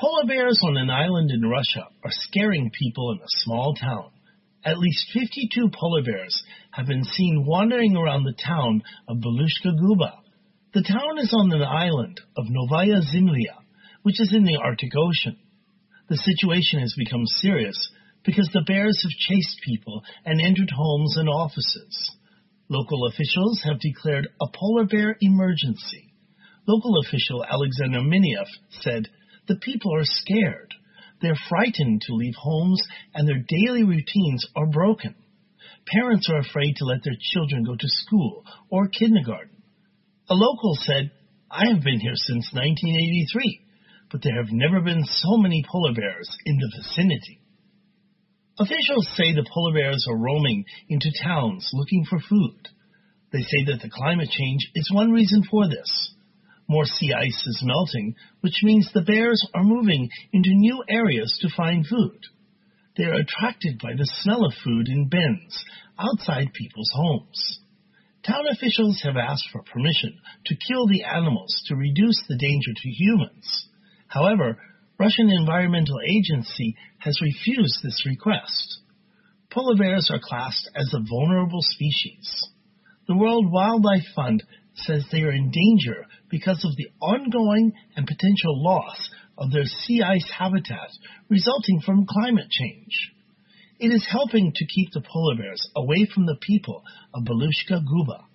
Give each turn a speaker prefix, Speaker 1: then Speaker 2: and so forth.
Speaker 1: Polar bears on an island in Russia are scaring people in a small town. At least 52 polar bears have been seen wandering around the town of Belushka Guba. The town is on an island of Novaya Zemlya, which is in the Arctic Ocean. The situation has become serious because the bears have chased people and entered homes and offices. Local officials have declared a polar bear emergency. Local official Alexander Miniev said, "The people are scared. They're frightened to leave homes and their daily routines are broken. Parents are afraid to let their children go to school or kindergarten." A local said, "I have been here since 1983, but there have never been so many polar bears in the vicinity." Officials say the polar bears are roaming into towns looking for food. They say that the climate change is one reason for this. More sea ice is melting, which means the bears are moving into new areas to find food. They are attracted by the smell of food in bins outside people's homes. Town officials have asked for permission to kill the animals to reduce the danger to humans. However, Russian Environmental Agency has refused this request. Polar bears are classed as a vulnerable species. The World Wildlife Fund says they are in danger because of the ongoing and potential loss of their sea ice habitat resulting from climate change. It is helping to keep the polar bears away from the people of Belushka Guba.